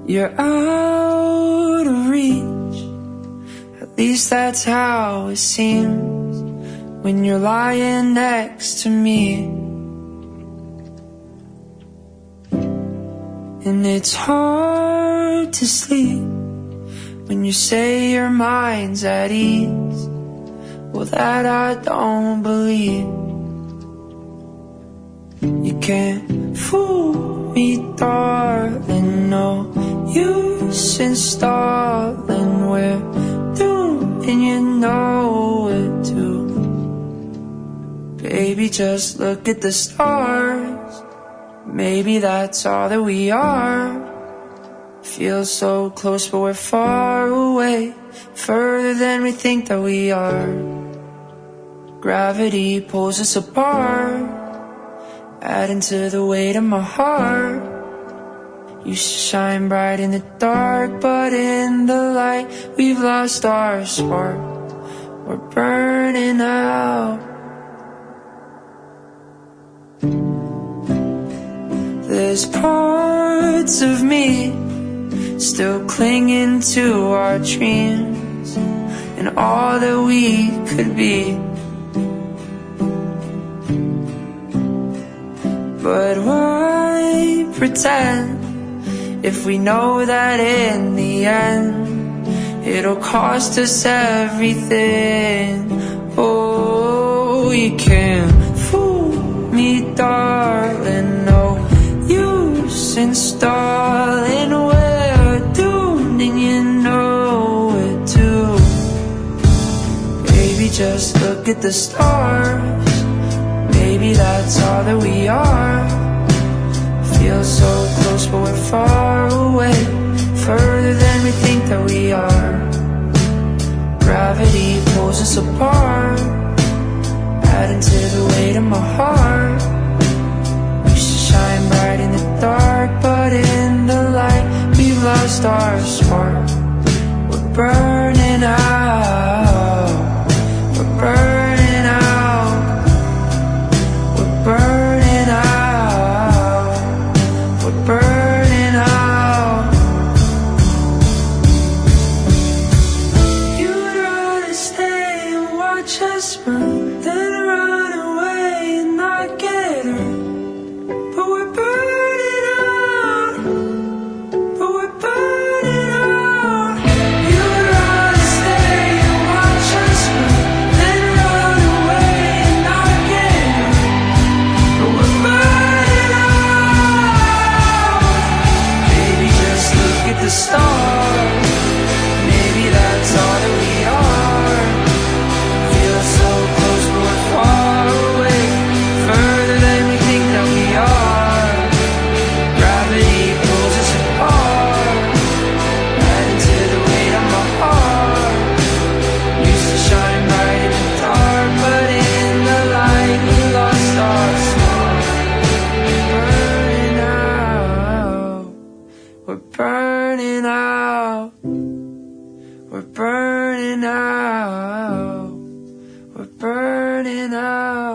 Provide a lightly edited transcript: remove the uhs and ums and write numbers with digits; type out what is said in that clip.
You're out of reach, at least that's how it seems when you're lying next to me. And it's hard to sleep when you say your mind's at ease. Well, that I don't believe. You can't fool me, darling, no use in stalling. We're doomed and you know it too. Baby, just look at the stars. Maybe that's all that we are. Feel so close but we're far away, further than we think that we are. Gravity pulls us apart, adding to the weight of my heart. Used to shine bright in the dark, but in the light we've lost our spark. We're burning out. There's parts of me still clinging to our dreams and all that we could be. But why pretend if we know that in the end it'll cost us everything? Oh, you can't fool me, darling, no use in stalling. We're doomed and you know it too. Baby, just look at the stars. Maybe that's all that we are. Feel so close but we're far away, further than we think that we are. Gravity pulls us apart, adding to the weight of my heart. Used to shine bright in the dark, but in the light we've lost our spark. We're burning out. We're burning out. We're burning out. We're burning out. You'd rather stay and watch us burn than run away and not get hurt. But we're burning out. But we're burning out. You'd rather stay and watch us burn than run away and not get hurt. But we're burning out. Baby, just look at the stars. Maybe that's all that we are. Feel so close but we're far away, further than we think that we are. Gravity pulls us apart, adding to the weight of my heart. Used to shine bright in the dark, but in the light we lost our spark. Burning out. We're burning out. We're burning out. We're burning out.